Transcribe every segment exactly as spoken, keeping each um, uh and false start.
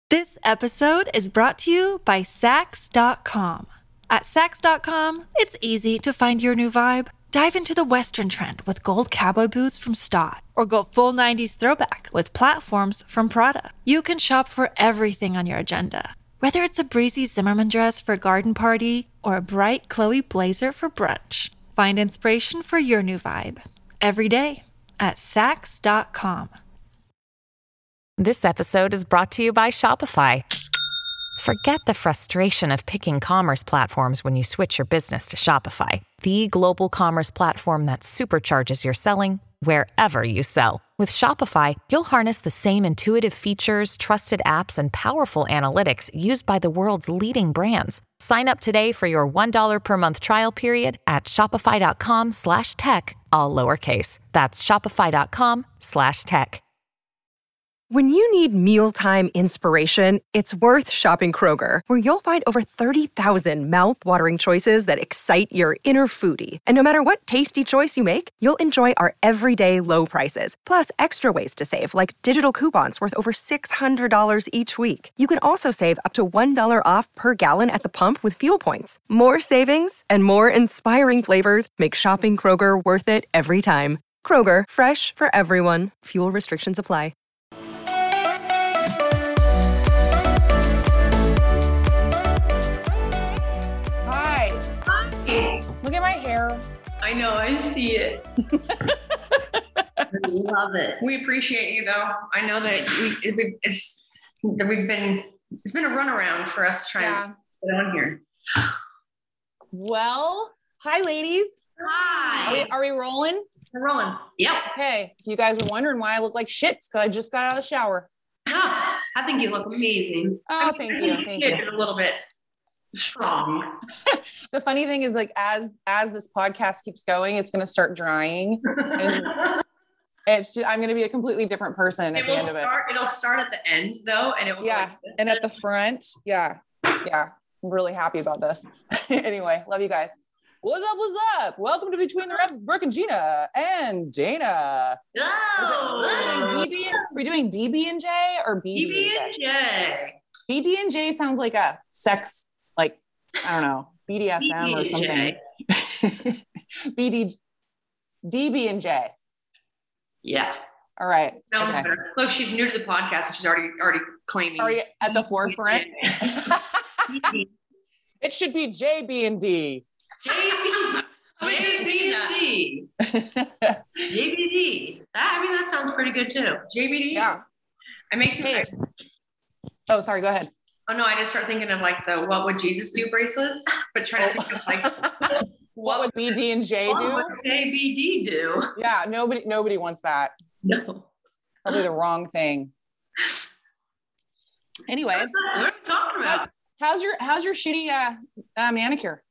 This episode is brought to you by Sax dot com. At Sax dot com, it's easy to find your new vibe. Dive into the Western trend with gold cowboy boots from Stott, or go full nineties throwback with platforms from Prada. You can shop for everything on your agenda, whether it's a breezy Zimmermann dress for a garden party or a bright Chloe blazer for brunch. Find inspiration for your new vibe every day at Sax dot com. This episode is brought to you by Shopify. Forget the frustration of picking commerce platforms when you switch your business to Shopify, the global commerce platform that supercharges your selling wherever you sell. With Shopify, you'll harness the same intuitive features, trusted apps, and powerful analytics used by the world's leading brands. Sign up today for your one dollar per month trial period at shopify.com slash tech, all lowercase. That's shopify.com slash tech. When you need mealtime inspiration, it's worth shopping Kroger, where you'll find over thirty thousand mouth-watering choices that excite your inner foodie. And no matter what tasty choice you make, you'll enjoy our everyday low prices, plus extra ways to save, like digital coupons worth over six hundred dollars each week. You can also save up to one dollar off per gallon at the pump with fuel points. More savings and more inspiring flavors make shopping Kroger worth it every time. Kroger, fresh for everyone. Fuel restrictions apply. Look at my hair. I know, I see it. I love it. We appreciate you, though. I know that we, it, it's that we've been it's been a runaround for us to try yeah. and get on here. Well, hi, ladies. Hi. Are we, are we rolling? We're rolling. Yep. Okay. If you guys are wondering why I look like shit, it's because I just got out of the shower. Oh, I think you look amazing. Oh, I thank mean, you. Thank you. A little bit strong. The funny thing is, like, as as this podcast keeps going, it's going to start drying, and it's just, I'm going to be a completely different person at it the end start, of it. It'll start at the ends though, and it will yeah, like and at the front, yeah, yeah. I'm really happy about this. Anyway, love you guys. What's up? What's up? Welcome to Between the Reps, Brooke and Gina and Dana. Oh, are, we doing D B and, are we doing D B and J or B D and J? B D and J sounds like a sex, like, I don't know, B D S M or something. B D, D B and J. Yeah. All right. Sounds okay. Better. Look, she's new to the podcast, and she's already already claiming. Already at the forefront. It should be J B and D. J B. J B and D. J B D. That, I mean, that sounds pretty good too. J B D. Yeah. I make. Hey. Oh, sorry. Go ahead. Oh no, I just start thinking of like the "What would Jesus do" bracelets, but trying to think of like what, what would B D and J do? What would J B D do? Yeah, nobody, nobody wants that. No, probably the wrong thing. Anyway, what are we talking about? How's, how's your How's your shitty uh, uh, manicure?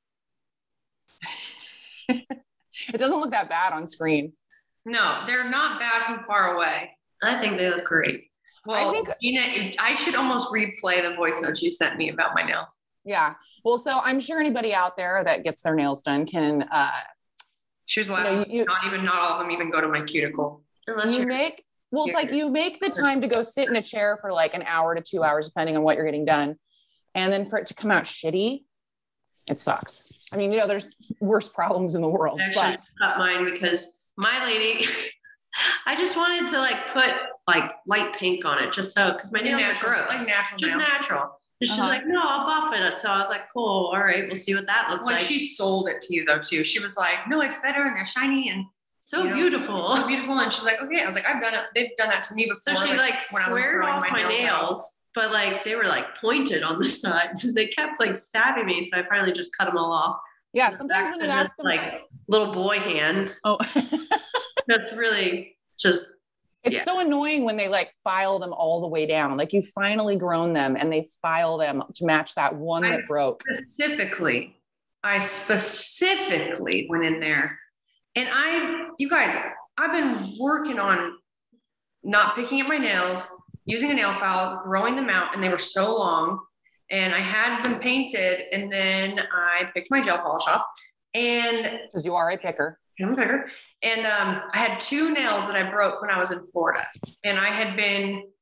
It doesn't look that bad on screen. No, they're not bad from far away. I think they look great. Well, I think Gina, I should almost replay the voice notes you sent me about my nails. Yeah. Well, so I'm sure anybody out there that gets their nails done can. Uh, she was laughing. You know, you, not even, not all of them even go to my cuticle. Unless you make. Well, it's like you make the time to go sit in a chair for like an hour to two hours, depending on what you're getting done, and then for it to come out shitty, it sucks. I mean, you know, there's worse problems in the world. I actually but cut mine because my lady. I just wanted to like put like light pink on it just so, because my nails natural, are gross. Like natural Just nail. natural. And she's Uh-huh. like, no, I'll buff it. So I was like, cool. All right. We'll see what that looks Like like. she sold it to you though too. She was like, no, it's better and they're shiny and so you know, beautiful. so beautiful. And she's like, okay. I was like, I've done it. They've done that to me before. So she like, when I was squared growing off my nails, nails but like they were like pointed on the sides. They kept like stabbing me. So I finally just cut them all off. yeah, sometimes when you They're ask just, them, like little boy hands. oh, That's really just. it's Yeah. so annoying when they like file them all the way down. Like you've finally grown them and they file them to match that one I that broke. Specifically, I specifically went in there and I, you guys, I've been working on not picking up my nails, using a nail file, growing them out, and they were so long and I had them painted and then I picked my gel polish off and Because you are a picker. I'm a picker. And um, I had two nails that I broke when I was in Florida. And I had been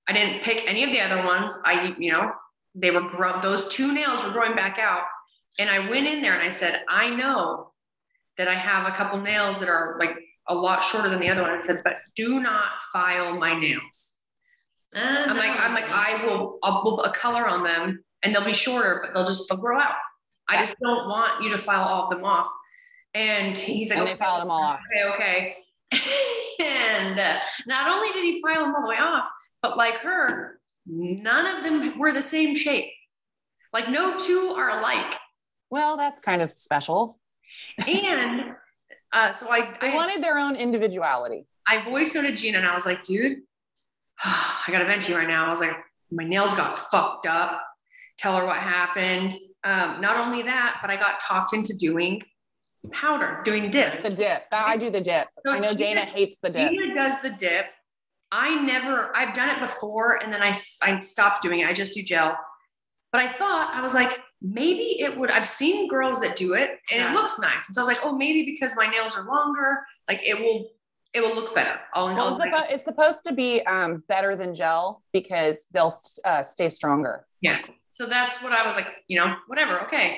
I didn't pick any of the other ones. I, you know, they were grow those two nails were growing back out. And I went in there and I said, I know that I have a couple nails that are like a lot shorter than the other one. I said, but do not file my nails. Uh, I'm no. like, I'm like, I will, I'll put a color on them and they'll be shorter, but they'll just, they'll grow out. I just don't want you to file all of them off. And he's like, and okay, they filed them all off. Okay, okay. And uh, not only did he file them all the way off, but like her, none of them were the same shape. Like no two are alike. Well, that's kind of special. And uh, so I, they I wanted their own individuality. I voice noted Gina and I was like, dude, I got to vent to you right now. I was like, my nails got fucked up. Tell her what happened. Um, not only that, but I got talked into doing powder, doing dip. The dip. I do the dip. So I know Gina, Dana hates the dip. Gina does the dip. I never, I've done it before and then I, I stopped doing it. I just do gel. But I thought, I was like, maybe it would, I've seen girls that do it and yeah. it looks nice. And so I was like, oh, maybe because my nails are longer, like it will, it will look better. I'll, well, it's, suppo- it's supposed to be um, better than gel because they'll uh, stay stronger. Yeah. So that's what I was like, you know, whatever. Okay.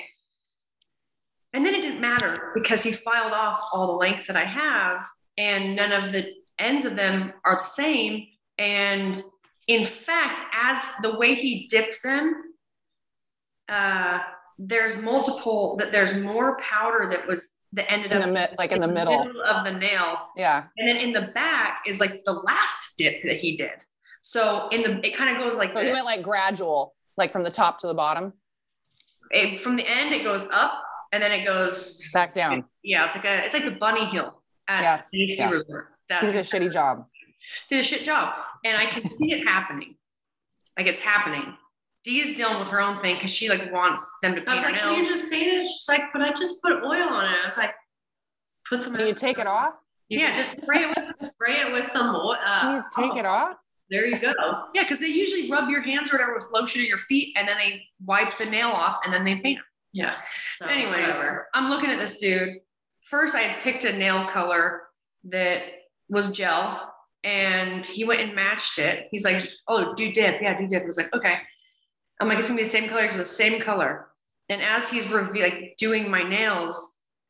And then it didn't matter because he filed off all the length that I have and none of the ends of them are the same. And in fact, as the way he dipped them, uh, there's multiple, that there's more powder that was, that ended in up the mi- like in, in the, the middle. middle of the nail. Yeah. And then in the back is like the last dip that he did. So in the, it kind of goes like so this. He went like gradual, like from the top to the bottom. It, from the end, it goes up and then it goes back down. Yeah. It's like a, it's like the bunny hill at yes. the yeah. Resort. That's he did a shitty job. Did a shit job. And I can see it happening. Like it's happening. Dee is dealing with her own thing because she like wants them to paint I was her like, nails. can you just paint it? She's like, but I just put oil on it. I was like, put some. Can you take it off? You yeah, just spray it with spray it with some oil. Uh, can you take oh, it off? There you go. Yeah, because they usually rub your hands or whatever with lotion at your feet, and then they wipe the nail off, and then they paint them. Yeah. So, anyways, whatever. I'm looking at this dude. First, I had picked a nail color that was gel, and he went and matched it. He's like, "Oh, do dip, yeah, do dip." I was like, "Okay." I'm like, it's gonna be the same color because the same color. And as he's revealing, like doing my nails,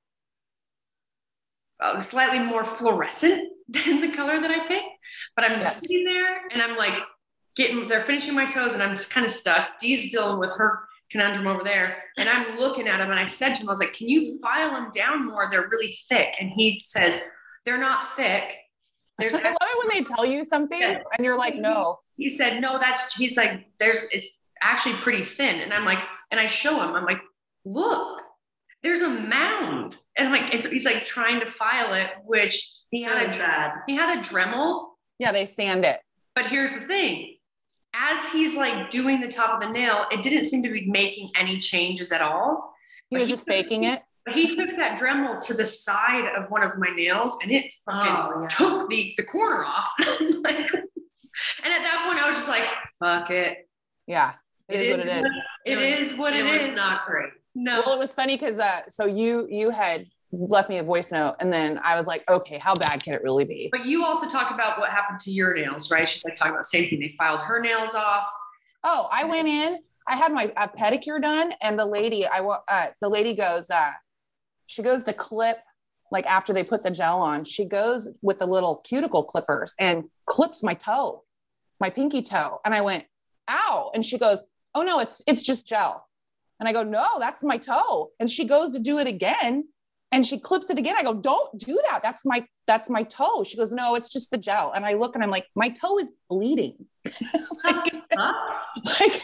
uh, slightly more fluorescent than the color that I picked. But I'm yes. sitting there and I'm like getting, they're finishing my toes and I'm just kind of stuck. Dee's dealing with her conundrum over there. And I'm looking at him and I said to him, I was like, can you file them down more? They're really thick. And he says, they're not thick. There's I love it when they tell you something yes. and you're like, no. He said, no, that's, he's like, there's, it's actually pretty thin. And I'm like, and I show him, I'm like, look, there's a mound. And I'm like, and so he's like trying to file it, which he had, a, bad. he had a Dremel. Yeah, they sand it. But here's the thing. As he's like doing the top of the nail, it didn't seem to be making any changes at all. He but was he just took, faking it. But he took that Dremel to the side of one of my nails and it fucking oh, yeah. took the, the corner off. like, and at that point I was just like, fuck it. Yeah. It, it is, is what it is. It, it was, is what it, it is. was not great. No. Well, it was funny because uh, so you you had left me a voice note, and then I was like, okay, how bad can it really be? But you also talked about what happened to your nails, right? She's like talking about the same thing. They filed her nails off. Oh, I went in. I had my a pedicure done, and the lady I want uh, the lady goes. Uh, she goes to clip like after they put the gel on. She goes with the little cuticle clippers and clips my toe, my pinky toe, and I went, ow! And she goes, oh no, it's it's just gel. And I go, no, that's my toe. And she goes to do it again and she clips it again. I go, don't do that. That's my, that's my toe. She goes, no, it's just the gel. And I look and I'm like, my toe is bleeding. like, like,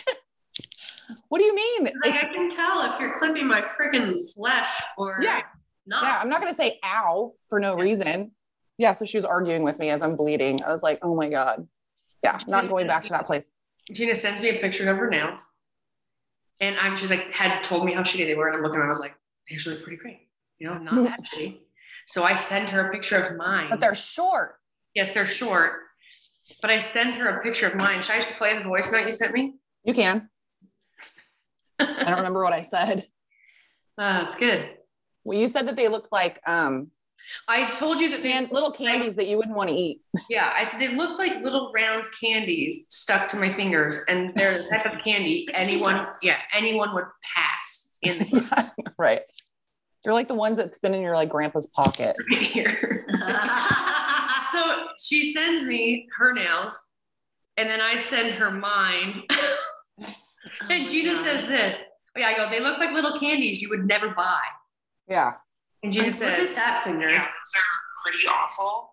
what do you mean? Like, I can tell if you're clipping my freaking flesh or yeah. not. Yeah. I'm not going to say ow for no reason. Yeah. So she was arguing with me as I'm bleeding. I was like, oh my God. Yeah. Not going back to that place. Gina sends me a picture of her nails. And I'm just like, had told me how shitty they were. And I'm looking around, I was like, they actually look pretty great. You know, not that shitty. So I send her a picture of mine. But they're short. Yes, they're short. But I send her a picture of mine. Should I just play the voice note you sent me? You can. I don't remember what I said. Uh, it's good. Well, you said that they looked like um, I told you that they and little candies like, that you wouldn't want to eat. Yeah, I said they look like little round candies stuck to my fingers, and they're the type of candy anyone, yeah, anyone would pass in. The- right. They're like the ones that spin in your like grandpa's pocket. Right here. So she sends me her nails, and then I send her mine. And oh Gina God. says this. Oh, yeah, I go, they look like little candies you would never buy. Yeah. And Gina like, says, look at that finger. Yeah, those are pretty awful.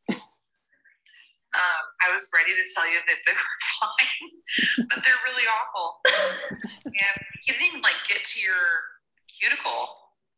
um, I was ready to tell you that they were fine, but they're really awful. And you didn't even like get to your cuticle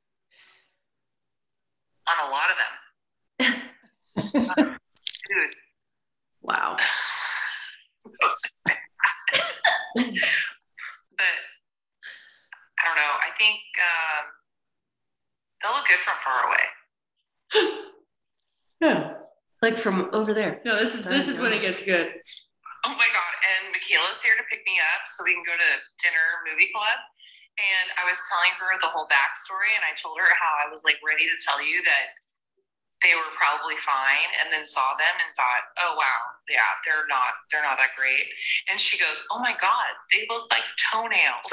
on a lot of them. uh, dude. Wow. Those are bad. But I don't know. I think um, they'll look good from far away. Yeah, like from over there. No, this is this is when it gets good. Oh my God! And Michaela's here to pick me up so we can go to dinner movie club. And I was telling her the whole backstory, and I told her how I was like ready to tell you that they were probably fine, and then saw them and thought, oh wow, yeah, they're not they're not that great. And she goes, oh my God, they look like toenails.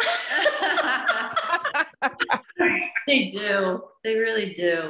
They do. They really do.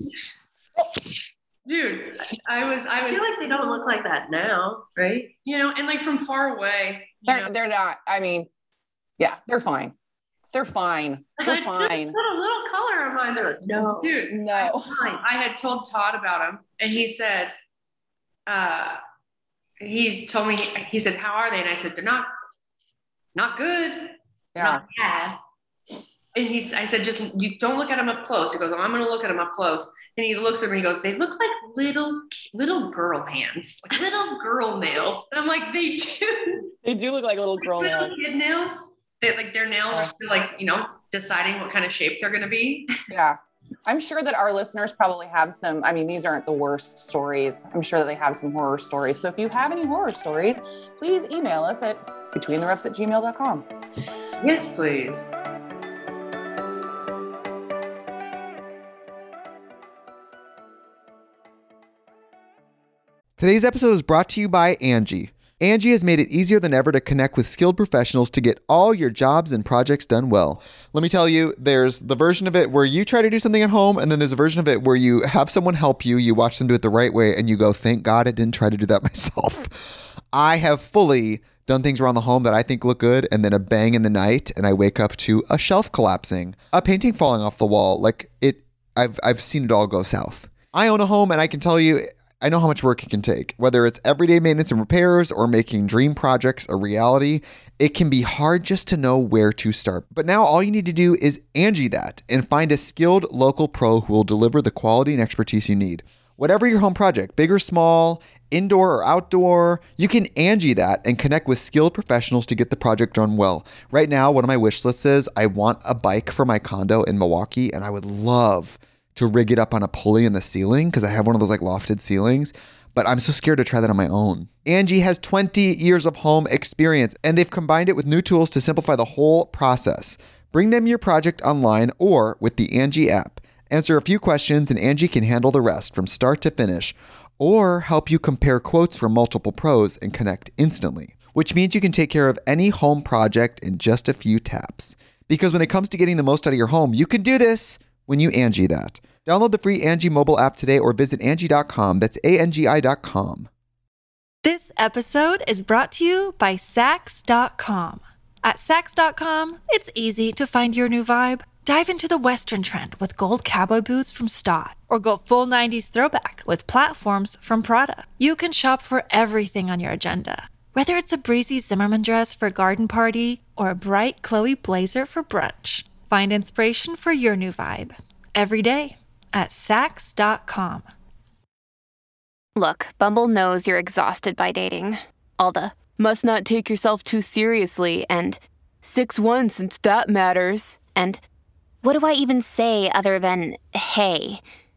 Dude, I was I was I feel like they don't look like that now, right? You know, and like from far away. They're know. they're not. I mean, yeah, they're fine. They're fine. They're like, fine. Put a little color on mine. They're like, no, dude, no. I had told Todd about him, and he said, uh, he told me, he said, how are they? And I said, they're not, not good, Yeah. not bad. And he's, I said, just you don't look at them up close. He goes, oh, I'm going to look at them up close. And he looks at me and he goes, they look like little, little girl hands, like little girl nails. And I'm like, they do. They do look like little girl little nails. kid nails. They, like their nails Yeah. are still like, you know, deciding what kind of shape they're going to be. Yeah. I'm sure that our listeners probably have some, I mean, these aren't the worst stories. I'm sure that they have some horror stories. So if you have any horror stories, please email us at between the reps at gmail dot com. Yes, please. Today's episode is brought to you by Angie. Angie has made it easier than ever to connect with skilled professionals to get all your jobs and projects done well. Let me tell you, there's the version of it where you try to do something at home, and then there's a version of it where you have someone help you, you watch them do it the right way, and you go, thank God I didn't try to do that myself. I have fully done things around the home that I think look good, and then a bang in the night, and I wake up to a shelf collapsing, a painting falling off the wall. Like it, I've I've seen it all go south. I own a home, and I can tell you, I know how much work it can take. Whether it's everyday maintenance and repairs or making dream projects a reality, it can be hard just to know where to start. But now all you need to do is Angie that and find a skilled local pro who will deliver the quality and expertise you need. Whatever your home project, big or small, indoor or outdoor, you can Angie that and connect with skilled professionals to get the project done well. Right now, one of my wish lists is I want a bike for my condo in Milwaukee, and I would love to rig it up on a pulley in the ceiling because I have one of those like lofted ceilings, but I'm so scared to try that on my own. Angie has twenty years of home experience, and they've combined it with new tools to simplify the whole process. Bring them your project online or with the Angie app. Answer a few questions and Angie can handle the rest from start to finish, or help you compare quotes from multiple pros and connect instantly, which means you can take care of any home project in just a few taps. Because when it comes to getting the most out of your home, you can do this when you Angie that. Download the free Angie mobile app today or visit Angie dot com. That's A N G I dot com. This episode is brought to you by Sax dot com. At Sax dot com, it's easy to find your new vibe. Dive into the Western trend with gold cowboy boots from Stott, or go full nineties throwback with platforms from Prada. You can shop for everything on your agenda, whether it's a breezy Zimmermann dress for a garden party or a bright Chloe blazer for brunch. Find inspiration for your new vibe every day at Sax dot com. Look, Bumble knows you're exhausted by dating. All the must not take yourself too seriously and six one since that matters. And what do I even say other than hey?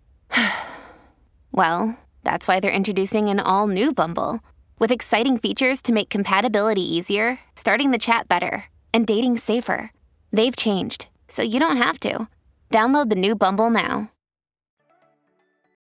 Well, that's why they're introducing an all-new Bumble with exciting features to make compatibility easier, starting the chat better, and dating safer. They've changed, so you don't have to. Download the new Bumble now.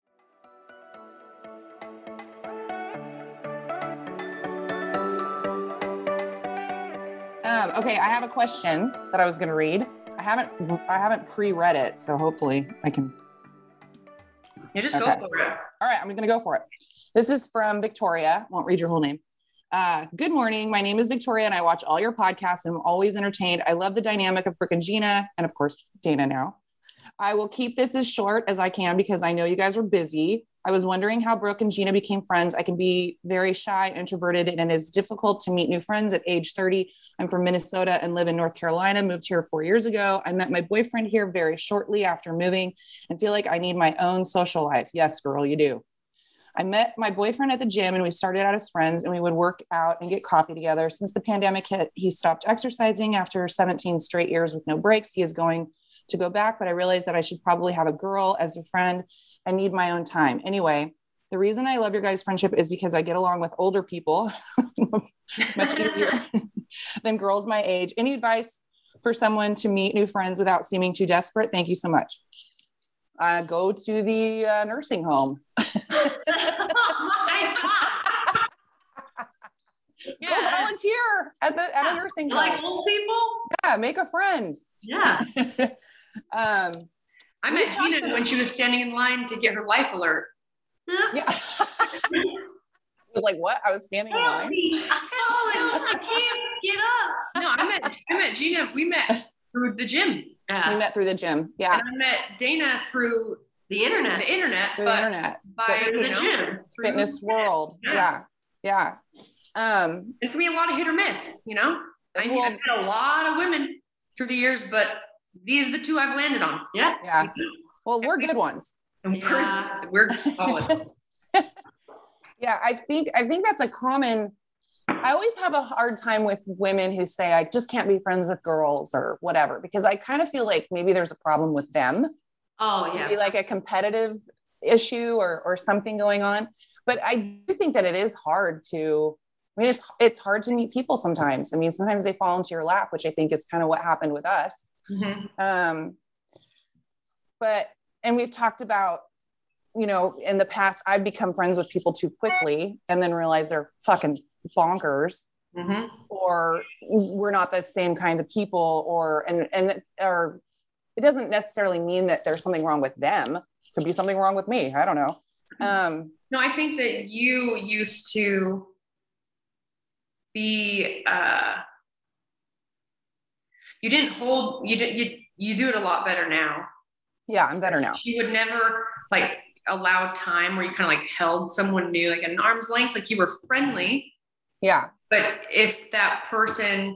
Um, okay, I have a question that I was going to read. I haven't, I haven't pre-read it, so hopefully I can. Yeah, just okay. go for it. All right, I'm going to go for it. This is from Victoria. Won't read your whole name. Uh, good morning. My name is Victoria, and I watch all your podcasts, and I'm always entertained. I love the dynamic of Brooke and Gina, and of course, Dana now. I will keep this as short as I can because I know you guys are busy. I was wondering how Brooke and Gina became friends. I can be very shy, introverted, and it is difficult to meet new friends at age thirty. I'm from Minnesota and live in North Carolina, moved here four years ago. I met my boyfriend here very shortly after moving and feel like I need my own social life. Yes, girl, you do. I met my boyfriend at the gym and we started out as friends and we would work out and get coffee together. Since the pandemic hit, he stopped exercising after seventeen straight years with no breaks. He is going to go back, but I realized that I should probably have a girl as a friend and need my own time. Anyway, the reason I love your guys' friendship is because I get along with older people much easier than girls my age. Any advice for someone to meet new friends without seeming too desperate? Thank you so much. Uh, go to the uh, nursing home. Oh my God. Yeah. Go volunteer at the at a nursing home. Like old people? Yeah, make a friend. Yeah. um, I met Gina to- when she was standing in line to get her life alert. Yeah. I was like, what? I was standing in line. I'm falling. I can't get up. No, I met I met Gina. We met through the gym. Uh, we met through the gym. Yeah. And I met Dana through the internet. The internet. Through the internet. By through the know, gym. Fitness the world. Yeah. Yeah. yeah. Um, it's me a lot of hit or miss, you know? I well, I've met a lot of women through the years, but these are the two I've landed on. Yeah. Yeah. Well, we're good ones. And Yeah. we're, we're solid. Yeah, I think I think that's a common. I always have a hard time with women who say I just can't be friends with girls or whatever, because I kind of feel like maybe there's a problem with them. Oh yeah, maybe like a competitive issue or or something going on. But I do think that it is hard to. I mean, it's it's hard to meet people sometimes. I mean, sometimes they fall into your lap, which I think is kind of what happened with us. Mm-hmm. Um, but and we've talked about, you know, in the past, I've become friends with people too quickly and then realize they're fucking bonkers, mm-hmm. or we're not the same kind of people, or, and, and, or it doesn't necessarily mean that there's something wrong with them. Could be something wrong with me. I don't know. Um, no, I think that you used to be, uh, you didn't hold, you did, you, you do it a lot better now. Yeah. I'm better now. You would never like allow time where you kind of like held someone new, like at an arm's length, like you were friendly. Yeah. But if that person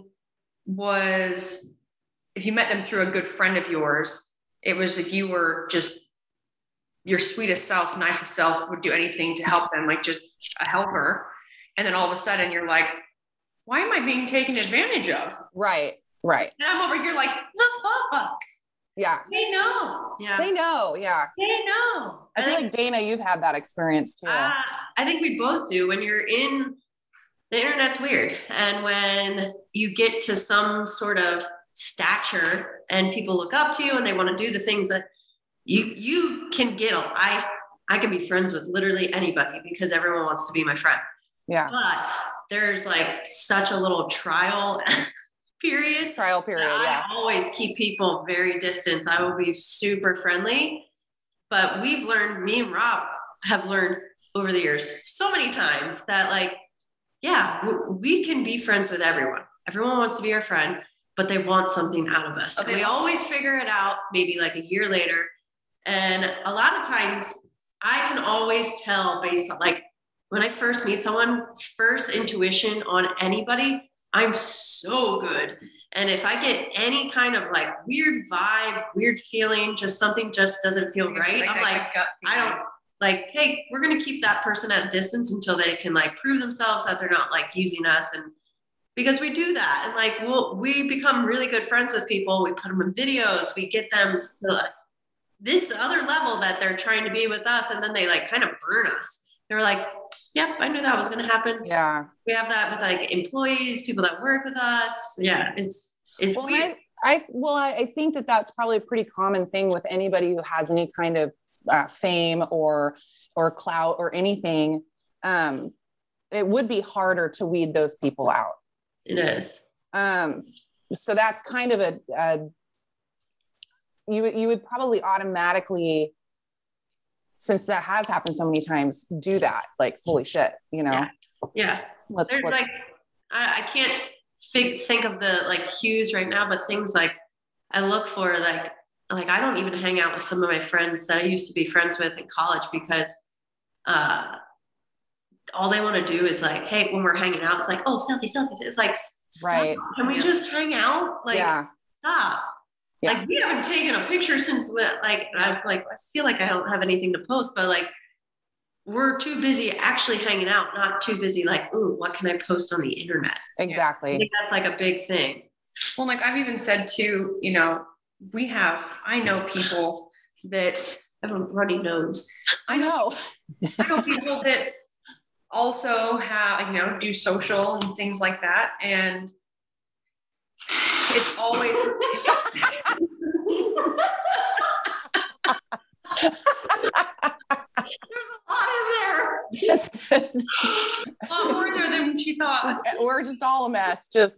was, if you met them through a good friend of yours, it was if you were just your sweetest self, nicest self, would do anything to help them, like just a helper. And then all of a sudden you're like, why am I being taken advantage of? Right. Right. And I'm over here like, the fuck? Yeah. They know. Yeah. They know. Yeah. They know. I, I feel think, like Dana, you've had that experience too. Uh, I think we both do. When you're in, the internet's weird. And when you get to some sort of stature and people look up to you and they want to do the things that you, you can get, a, I, I can be friends with literally anybody because everyone wants to be my friend. Yeah. But there's like such a little trial period. Trial period. Yeah. I always keep people very distant. I will be super friendly, but we've learned, me and Rob have learned over the years so many times that like, yeah, we can be friends with everyone. Everyone wants to be our friend, but they want something out of us. Okay. And we always figure it out maybe like a year later. And a lot of times I can always tell based on like, when I first meet someone, first intuition on anybody, I'm so good. And if I get any kind of like weird vibe, weird feeling, just something just doesn't feel right, I'm like, I don't like, hey, we're going to keep that person at a distance until they can like prove themselves that they're not like using us. And because we do that and like, we'll, we become really good friends with people. We put them in videos, we get them to this other level that they're trying to be with us. And then they like kind of burn us. They were like, yep, I knew that was going to happen. Yeah. We have that with like employees, people that work with us. Yeah. It's, it's well, weird. I, I, well, I, I think that that's probably a pretty common thing with anybody who has any kind of uh, fame or, or clout or anything. Um, it would be harder to weed those people out. It is. Um, so that's kind of a, a you, you would probably automatically, since that has happened so many times, do that. Like, holy shit, you know? Yeah. yeah. Let's, There's let's like, I, I can't think, think of the like cues right now, but things like I look for, like, like I don't even hang out with some of my friends that I used to be friends with in college because, uh, all they want to do is like, hey, when we're hanging out, it's like, oh, selfie, selfies. It's like, right. Can we just hang out? Like, yeah. stop. Yeah. Like, we haven't taken a picture since we, like, I like, I feel like I don't have anything to post, but like, we're too busy actually hanging out, not too busy like, ooh, what can I post on the internet? Exactly. I think that's like a big thing. Well, like I've even said too, you know, we have, I know people that I have a runny nose. I know. I know people that also have, you know, do social and things like that. And it's always there's a lot in there. Just a lot more in there than she thought. We're just all a mess. Just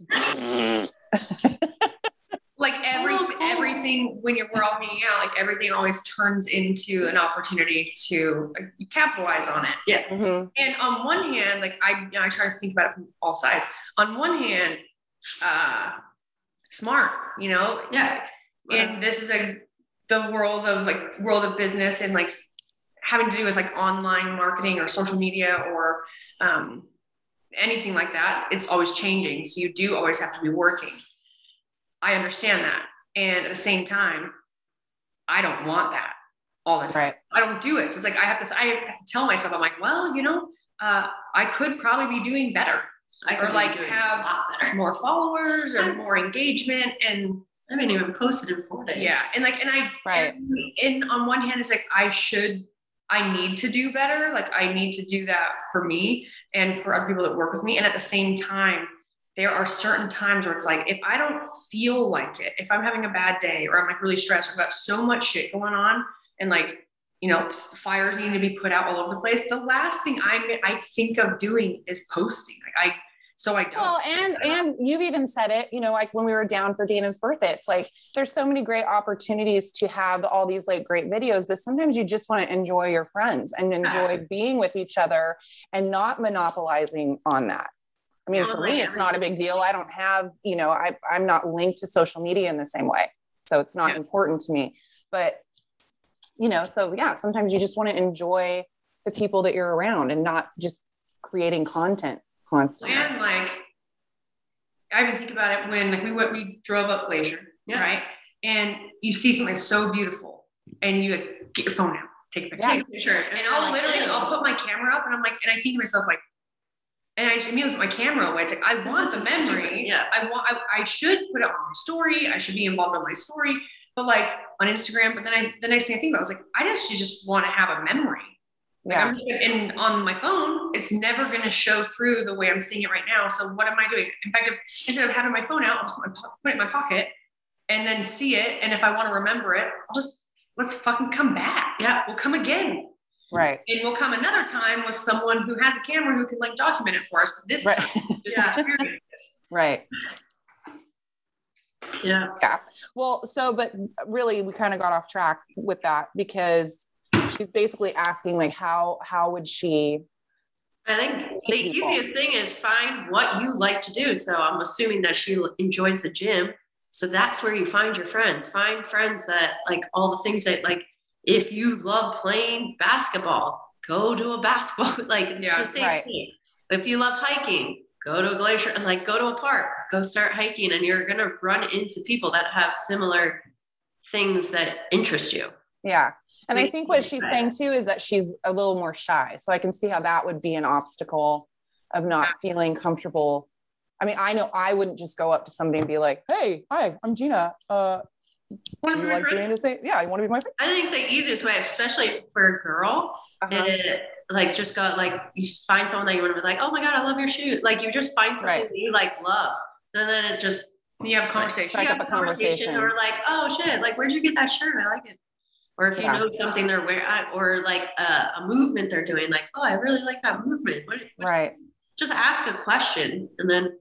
like every oh, cool. everything when you're we're all hanging out, like everything always turns into an opportunity to like, capitalize on it. Yeah. Mm-hmm. And on one hand, like I, you know, I try to think about it from all sides. On one hand, uh, smart, you know, yeah. And this is a the world of like world of business and like having to do with like online marketing or social media or um, anything like that. It's always changing, so you do always have to be working. I understand that. And at the same time, I don't want that all the time. Right. I don't do it. So it's like, I have to, I have to tell myself, I'm like, well, you know, uh, I could probably be doing better I or like have more followers or more engagement. And I haven't even posted in four days. Yeah. And like, and I, right. and, and on one hand, it's like, I should, I need to do better. Like I need to do that for me and for other people that work with me. And at the same time, there are certain times where it's like, if I don't feel like it, if I'm having a bad day or I'm like really stressed, I've got so much shit going on and like, you know, fires need to be put out all over the place. The last thing I I think of doing is posting. Like I, so I don't. Well, and, and you've even said it, you know, like when we were down for Dana's birthday, it's like, there's so many great opportunities to have all these like great videos, but sometimes you just want to enjoy your friends and enjoy being with each other and not monopolizing on that. I mean, for me, it's not a big deal. I don't have, you know, I, I'm not linked to social media in the same way. So it's not yeah. important to me, but you know, so yeah, sometimes you just want to enjoy the people that you're around and not just creating content constantly. And like, I even think about it when like we went, we drove up Glacier, yeah. right? And you see something so beautiful and you like, get your phone out, take a picture, yeah. take a picture. And I'll literally, I'll put my camera up and I'm like, and I think to myself like, and I just immediately put my camera away. It's like, I want the memory. Stupid. Yeah. I want, I, I should put it on my story. I should be involved in my story, but like on Instagram. But then I, the next thing I think about was like, I just, just want to have a memory. Like yeah. I'm just, and on my phone, it's never going to show through the way I'm seeing it right now. So what am I doing? In fact, if, instead of having my phone out, I'll just put, my, put it in my pocket and then see it. And if I want to remember it, I'll just, let's fucking come back. Yeah. We'll come again. Right. And we'll come another time with someone who has a camera who can like document it for us. But this right. time, yeah. right. Yeah. Yeah. Well, so, but really we kind of got off track with that because she's basically asking like, how, how would she? I think the people? easiest thing is find what you like to do. So I'm assuming that she enjoys the gym. So that's where you find your friends, find friends that like all the things that like, if you love playing basketball, go to a basketball, like yeah, it's the same right. thing. If you love hiking, go to a glacier and like go to a park, go start hiking, and you're going to run into people that have similar things that interest you. Yeah. And I think what she's saying too is that she's a little more shy. So I can see how that would be an obstacle of not feeling comfortable. I mean, I know I wouldn't just go up to somebody and be like, hey, hi, I'm Gina. Uh, Do you like doing the same? Yeah, you want to be my friend? I think the easiest way, especially for a girl, uh-huh. is like just go like you find someone that you want to be like, oh my god, I love your shoes. Like you just find something right. that you like love, and then it just you have a conversation, like, you have a conversation, or like, oh shit, like where'd you get that shirt? I like it. Or if you yeah. know something they're wearing, or like a, a movement they're doing, like, oh, I really like that movement. What, what, right. Just ask a question, and then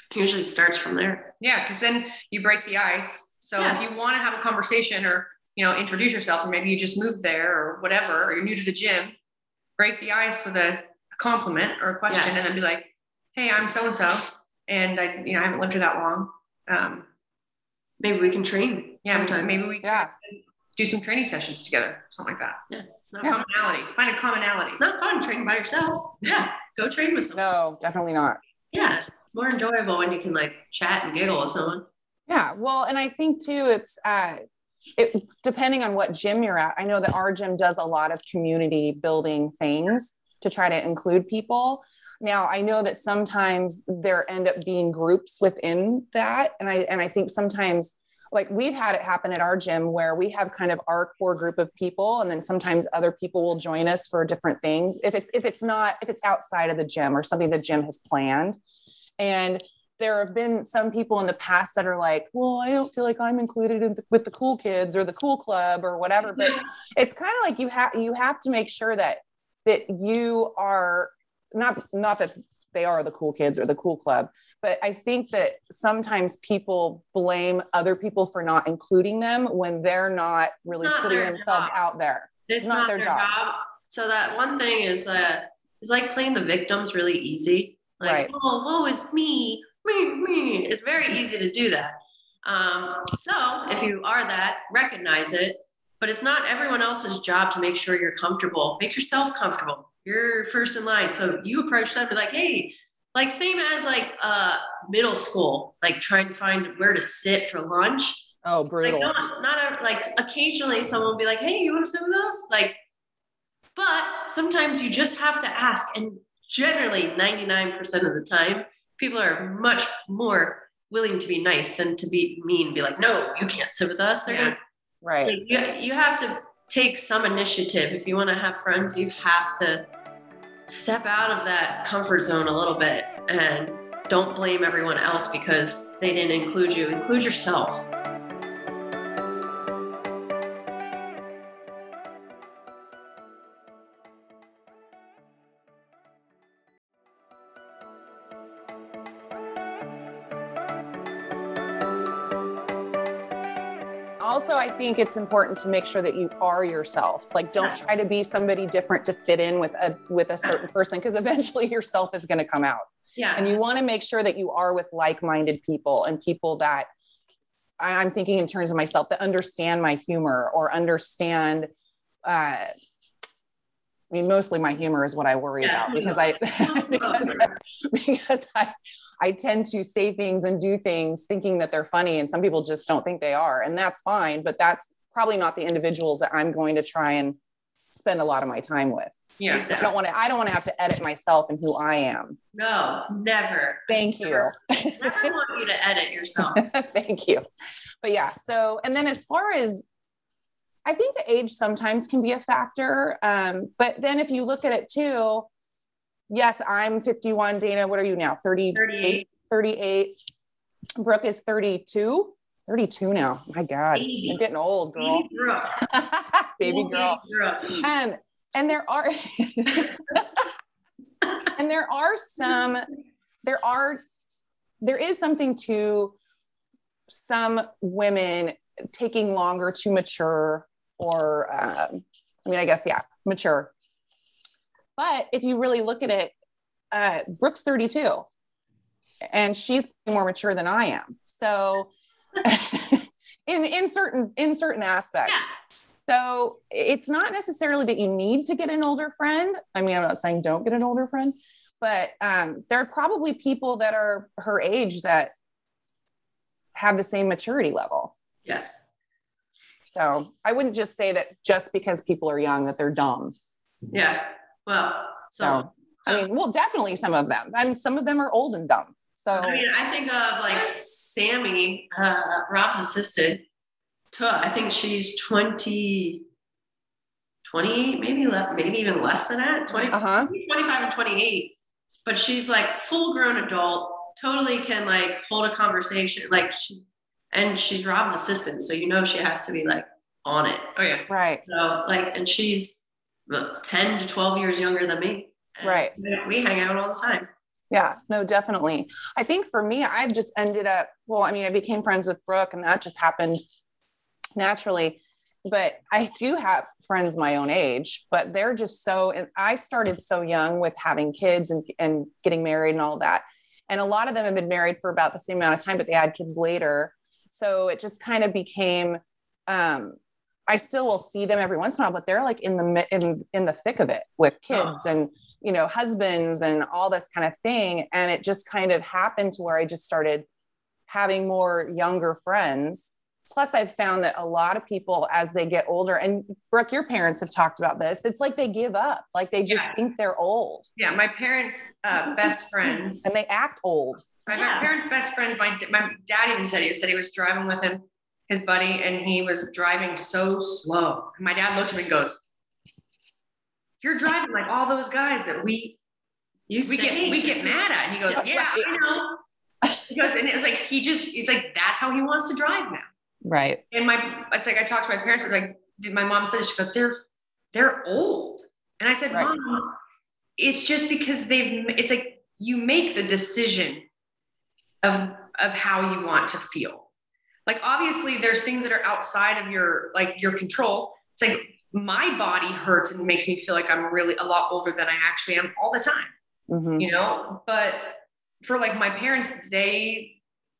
usually starts from there. Yeah. Cause then you break the ice. So yeah. if you want to have a conversation or, you know, introduce yourself, or maybe you just moved there or whatever, or you're new to the gym, break the ice with a, a compliment or a question, yes. and then be like, hey, I'm so-and-so. And I, you know, I haven't lived here that long. Um, maybe we can train. Yeah. Sometime. Maybe we yeah. can do some training sessions together, something like that. Yeah. It's not yeah. commonality. Find a commonality. It's not fun training by yourself. Yeah. Go train with someone. No, definitely not. Yeah. More enjoyable when you can like chat and giggle with someone. Yeah. Well, and I think too, it's, uh, it, depending on what gym you're at. I know that our gym does a lot of community building things to try to include people. Now, I know that sometimes there end up being groups within that. And I, and I think sometimes, like we've had it happen at our gym where we have kind of our core group of people. And then sometimes other people will join us for different things. If it's, if it's not, if it's outside of the gym or something the gym has planned. And there have been some people in the past that are like, well, I don't feel like I'm included in the, with the cool kids or the cool club or whatever. But it's kind of like you have, you have to make sure that, that you are not, not that they are the cool kids or the cool club, but I think that sometimes people blame other people for not including them when they're not really not putting themselves job. out there. It's, it's not, not their, their job. job. So that one thing is that it's like playing the victims really easy. Like, right. oh, woe is me. Me, me. It's very easy to do that. Um, so if you are that, recognize it, but it's not everyone else's job to make sure you're comfortable. Make yourself comfortable. You're first in line. So you approach them and be like, hey, like same as like uh, middle school, like trying to find where to sit for lunch. Oh, brutal. Like not, not a, like occasionally someone will be like, hey, you want to sit with us? Like, but sometimes you just have to ask. And generally ninety-nine percent of the time, people are much more willing to be nice than to be mean and be like, no, you can't sit with us. They're yeah. gonna, right. Like, you, you have to take some initiative. If you want to have friends, you have to step out of that comfort zone a little bit and don't blame everyone else because they didn't include you. Include yourself. Also, I think it's important to make sure that you are yourself. Like, don't try to be somebody different to fit in with a with a certain person, because eventually yourself is going to come out. Yeah. And you want to make sure that you are with like-minded people and people that I, I'm thinking in terms of myself that understand my humor or understand. Uh, I mean, mostly my humor is what I worry yeah, about because I because I, because I. I tend to say things and do things thinking that they're funny, and some people just don't think they are, and that's fine, but that's probably not the individuals that I'm going to try and spend a lot of my time with. Yeah, exactly. I don't want to, I don't want to have to edit myself and who I am. No, never. Thank you. Never, never want you to edit yourself. Thank you. But yeah, so, and then as far as, I think the age sometimes can be a factor. Um, but then if you look at it too, yes, I'm fifty-one. Dana, what are you now? thirty-eight, thirty-eight. thirty-eight. Brooke is thirty-two. thirty-two now. My God, Baby. I'm getting old, girl. Baby girl. Baby girl. girl. Um, and there are, and there are some, there are, there is something to some women taking longer to mature, or, um, I mean, I guess, yeah, mature. But if you really look at it, uh, Brooke's thirty-two and she's more mature than I am. So in, in certain, in certain aspects. Yeah. So it's not necessarily that you need to get an older friend. I mean, I'm not saying don't get an older friend, but um, there are probably people that are her age that have the same maturity level. Yes. So I wouldn't just say that just because people are young that they're dumb. Yeah. Well, so, so I mean, well, definitely some of them, and some of them are old and dumb. So I mean, I think of like Sammy, uh, Rob's assistant. I think she's twenty, twenty, maybe less, maybe even less than that. twenty, uh-huh. twenty-five and twenty-eight. But she's like full grown adult, totally can like hold a conversation. Like she, and she's Rob's assistant, so you know she has to be like on it. Oh yeah, right. So like, and she's ten to twelve years younger than me. Right. We hang out all the time. Yeah, no, definitely. I think for me, I've just ended up, well, I mean, I became friends with Brooke and that just happened naturally, but I do have friends my own age, but they're just so, and I started so young with having kids and, and getting married and all that. And a lot of them have been married for about the same amount of time, but they had kids later. So it just kind of became, um, I still will see them every once in a while, but they're like in the, in, in the thick of it with kids oh. and, you know, husbands and all this kind of thing. And it just kind of happened to where I just started having more younger friends. Plus I've found that a lot of people, as they get older, and Brooke, your parents have talked about this, it's like they give up, like they just yeah. think they're old. Yeah. My parents' uh, best friends. And they act old. My, yeah. my parents' best friends, my, my dad even said, he said he was driving with him, his buddy, and he was driving so slow. And my dad looked at him and goes, "You're driving like all those guys that we Used we get hate. we get mad at." And he goes, "Yeah, right. I know." He goes, and it was like he just he's like, that's how he wants to drive now. Right. And my it's like I talked to my parents, but like my mom said, she goes, "They're they're old." And I said, right. "Mom, it's just because they've it's like you make the decision of of how you want to feel. Like obviously there's things that are outside of your like your control. It's like my body hurts and makes me feel like I'm really a lot older than I actually am all the time, mm-hmm. you know, but for like my parents, they,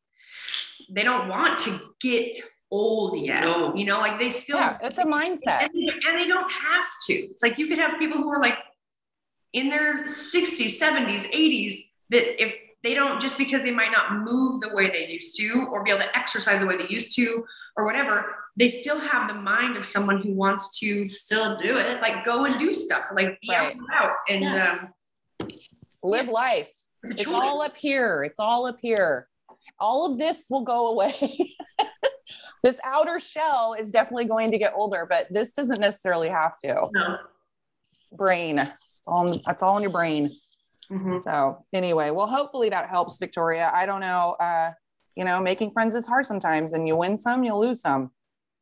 they don't want to get old yet, no. you know, like they still, yeah, it's a mindset and they, and they don't have to. It's like, you could have people who are like in their sixties, seventies, eighties, that if they don't, just because they might not move the way they used to, or be able to exercise the way they used to, or whatever, they still have the mind of someone who wants to still do it, like go and do stuff, like be right. out and out and yeah. um, live yeah. life. It's Enjoy. all up here. It's all up here. All of this will go away. This outer shell is definitely going to get older, but this doesn't necessarily have to. No. Brain. It's all, that's all in your brain. Mm-hmm. So anyway, well, hopefully that helps, Victoria. I don't know. Uh, you know, making friends is hard sometimes, and you win some, you lose some.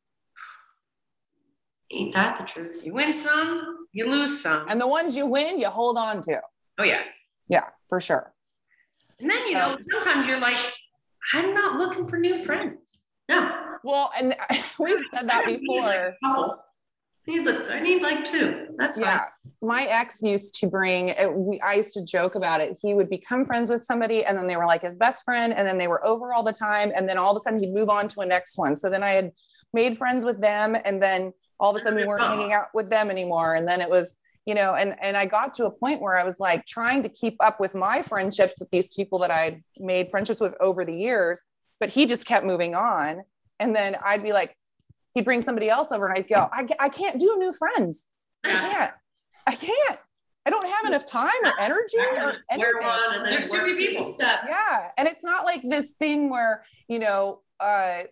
Ain't that the truth? You win some, you lose some. And the ones you win, you hold on to. Oh, yeah. Yeah, for sure. And then, you so, know, sometimes you're like, I'm not looking for new friends. No. Well, and we've said that before. I need, like, I need like two. That's fine. Yeah. My ex used to bring, it, we, I used to joke about it. He would become friends with somebody and then they were like his best friend. And then they were over all the time. And then all of a sudden he'd move on to a next one. So then I had made friends with them. And then all of a sudden we weren't hanging out with them anymore. And then it was, you know, and, and I got to a point where I was like trying to keep up with my friendships with these people that I'd made friendships with over the years, but he just kept moving on. And then I'd be like, he'd bring somebody else over and I'd go, I, I can't do new friends. I can't, I can't, I don't have enough time or energy or anything. And there's too many people stuff. Yeah. And it's not like this thing where, you know, uh,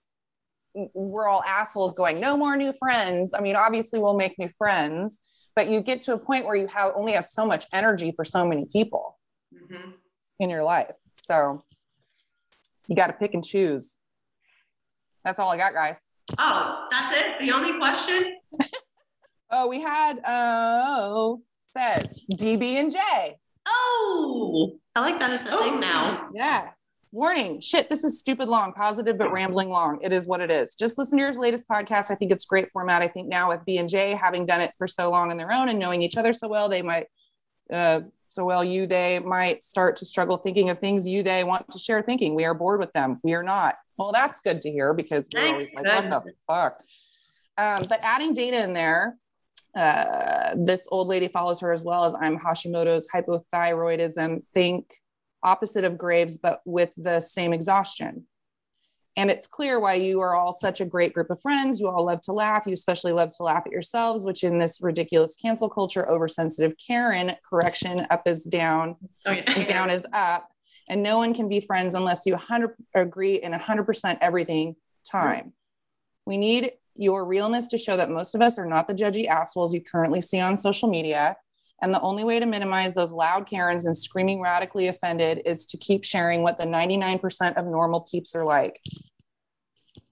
we're all assholes going, no more new friends. I mean, obviously we'll make new friends, but you get to a point where you have only have so much energy for so many people mm-hmm. in your life. So you got to pick and choose. That's all I got, guys. Oh, that's it? The only question? Oh, we had, oh, says D B and J. Oh, I like that it's a oh. thing now. Yeah. Warning. Shit, this is stupid long, positive, but rambling long. It is what it is. Just listen to your latest podcast. I think it's great format. I think now with B and J, having done it for so long on their own and knowing each other so well, they might, uh, so well, you, they might start to struggle thinking of things you, they want to share thinking. We are bored with them. We are not. Well, that's good to hear because we're always like, what the fuck? Um, but adding data in there, uh, this old lady follows her as well as I'm Hashimoto's hypothyroidism, think opposite of Graves, but with the same exhaustion. And it's clear why you are all such a great group of friends. You all love to laugh. You especially love to laugh at yourselves, which in this ridiculous cancel culture, oversensitive Karen, correction, up is down, oh, yeah. and down is up. And no one can be friends unless you one hundred agree in one hundred percent everything time. We need your realness to show that most of us are not the judgy assholes you currently see on social media. And the only way to minimize those loud Karens and screaming radically offended is to keep sharing what the ninety-nine percent of normal peeps are like.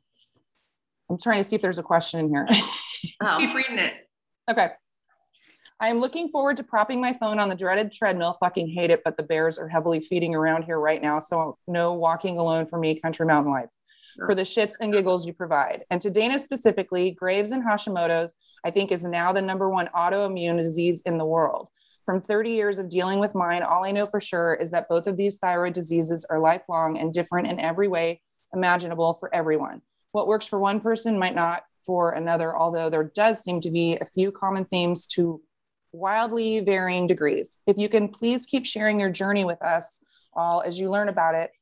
I'm trying to see if there's a question in here. Oh. Keep reading it. Okay. I am looking forward to propping my phone on the dreaded treadmill. Fucking hate it, but the bears are heavily feeding around here right now. So no walking alone for me, country mountain life. For the shits and giggles you provide. And to Dana specifically, Graves and Hashimoto's, I think, is now the number one autoimmune disease in the world. From thirty years of dealing with mine, all I know for sure is that both of these thyroid diseases are lifelong and different in every way imaginable for everyone. What works for one person might not for another, although there does seem to be a few common themes to wildly varying degrees. If you can please keep sharing your journey with us all as you learn about it.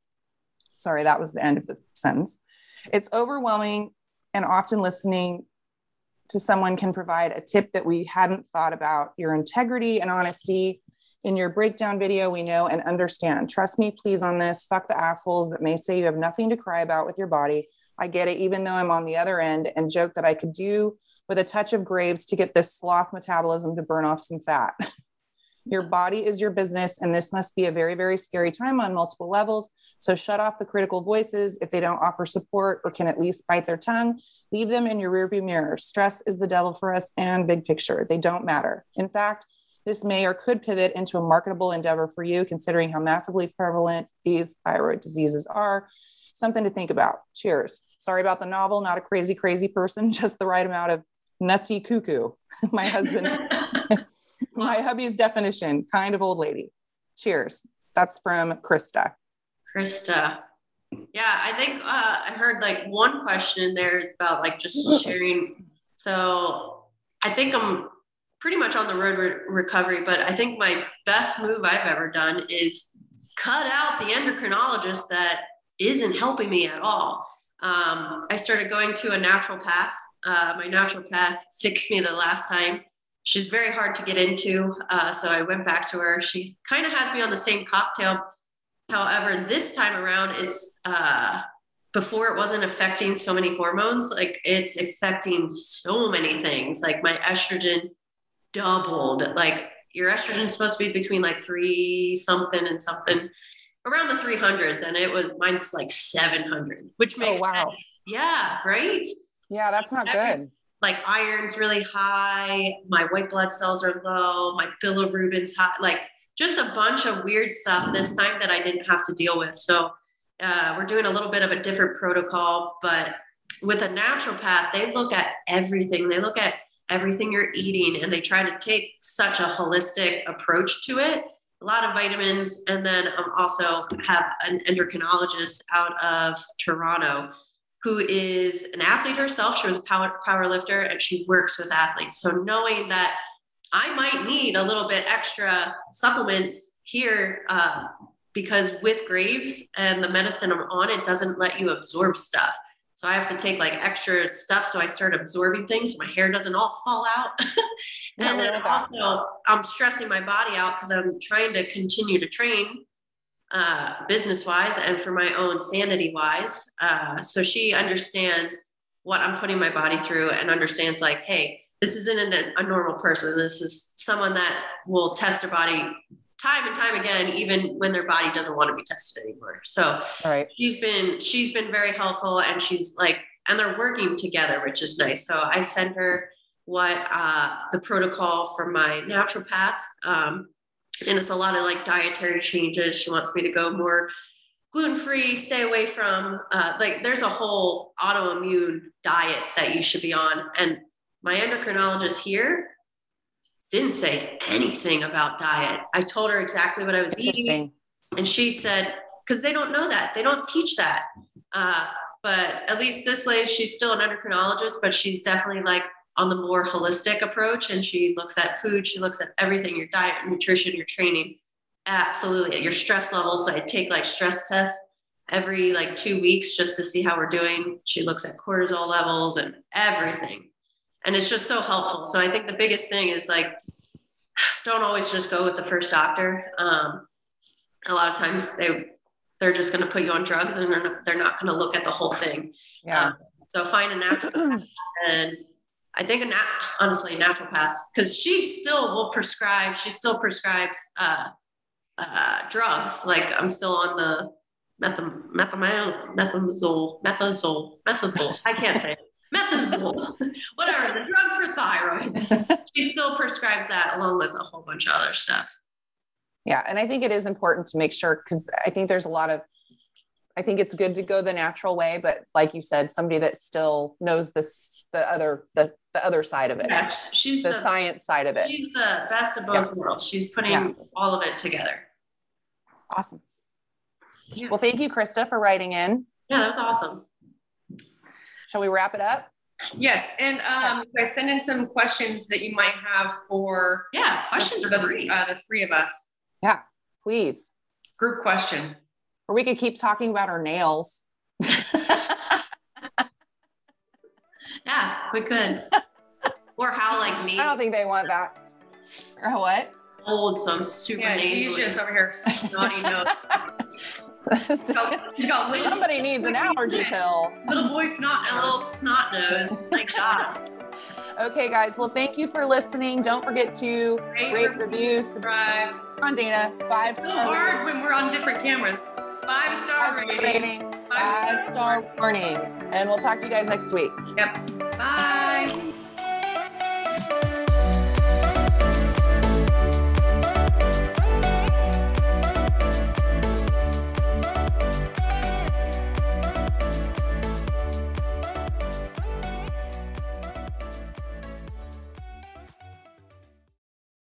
Sorry, that was the end of the sentence. It's overwhelming, and often listening to someone can provide a tip that we hadn't thought about. Your integrity and honesty in your breakdown video, we know and understand. Trust me, please, on this. Fuck the assholes that may say you have nothing to cry about with your body. I get it, even though I'm on the other end, and joke that I could do with a touch of Graves to get this sloth metabolism to burn off some fat. Your body is your business, and this must be a very, very scary time on multiple levels. So shut off the critical voices if they don't offer support or can at least bite their tongue. Leave them in your rearview mirror. Stress is the devil for us, and big picture, they don't matter. In fact, this may or could pivot into a marketable endeavor for you, considering how massively prevalent these thyroid diseases are. Something to think about. Cheers. Sorry about the novel. Not a crazy, crazy person, just the right amount of nutsy cuckoo. My husband, my hubby's definition, kind of old lady. Cheers. That's from Krista. Krista. Yeah, I think uh, I heard like one question in there is about like just sharing. So I think I'm pretty much on the road re- recovery, but I think my best move I've ever done is cut out the endocrinologist that isn't helping me at all. Um, I started going to a naturopath. Uh, my naturopath fixed me the last time. She's very hard to get into. Uh, so I went back to her. She kind of has me on the same cocktail. However, this time around, it's uh, before it wasn't affecting so many hormones. Like it's affecting so many things. Like my estrogen doubled. Like your estrogen is supposed to be between like three something and something around the three hundreds. And it was, mine's like seven hundred, which makes oh, wow. sense. Yeah. Right. Yeah. That's not good. Like iron's really high. My white blood cells are low. My bilirubin's high. Like just a bunch of weird stuff this time that I didn't have to deal with. So uh, we're doing a little bit of a different protocol, but with a naturopath, they look at everything. They look at everything you're eating, and they try to take such a holistic approach to it. A lot of vitamins. And then I um, also have an endocrinologist out of Toronto who is an athlete herself. She was a power, power lifter, and she works with athletes. So knowing that I might need a little bit extra supplements here uh, because with Graves and the medicine I'm on, it doesn't let you absorb stuff. So I have to take like extra stuff. So I start absorbing things. So my hair doesn't all fall out. And then also I'm stressing my body out because I'm trying to continue to train uh, business wise and for my own sanity wise. Uh, so she understands what I'm putting my body through and understands like, hey, this isn't a, a normal person. This is someone that will test their body time and time again, even when their body doesn't want to be tested anymore. So right. she's been, she's been very helpful, and she's like, and they're working together, which is nice. So I sent her what, uh, the protocol from my naturopath. Um, and it's a lot of like dietary changes. She wants me to go more gluten-free, stay away from, uh, like there's a whole autoimmune diet that you should be on. And my endocrinologist here didn't say anything about diet. I told her exactly what I was eating. And she said, because they don't know that. They don't teach that. Uh, but at least this lady, she's still an endocrinologist, but she's definitely like on the more holistic approach. And she looks at food. She looks at everything, your diet, nutrition, your training, absolutely, your stress levels. So I take like stress tests every like two weeks just to see how we're doing. She looks at cortisol levels and everything. And it's just so helpful. So I think the biggest thing is like, don't always just go with the first doctor. Um, a lot of times they, they're just going to put you on drugs, and they're not, they're not going to look at the whole thing. Yeah. Um, so find a naturopath. And I think a nat- honestly, a naturopath, because she still will prescribe, she still prescribes uh, uh, drugs. Like I'm still on the methem- methamol- methimazole, methazole, methazole. I can't say it. methazole, whatever, the drug for thyroid. She still prescribes that along with a whole bunch of other stuff. Yeah. And I think it is important to make sure, because I think there's a lot of, I think it's good to go the natural way, but like you said, somebody that still knows this, the other, the, the other side of it. Yeah, she's the, the science side of it. She's the best of both yeah. worlds. She's putting yeah. all of it together. Awesome. Yeah. Well, thank you, Krista, for writing in. Yeah, that was awesome. Shall we wrap it up? Yes. And um, I send in some questions that you might have for yeah, questions the, are great. Uh, the three of us. Yeah, please. Group question. Or we could keep talking about our nails. Yeah, we could. Or how like me. I don't think they want that. Or what? Old, so I'm super yeah, nasally. Dee's just over here snotty nose. Somebody needs an allergy pill. Little boy snot, a little snot nose. My God. Okay, guys. Well, thank you for listening. Don't forget to rate, rate review, subscribe. On Dana, five it's star. So hard rating. When we're on different cameras. Five star five rating. rating. Five, five star, star warning. And we'll talk to you guys next week. Yep. Bye.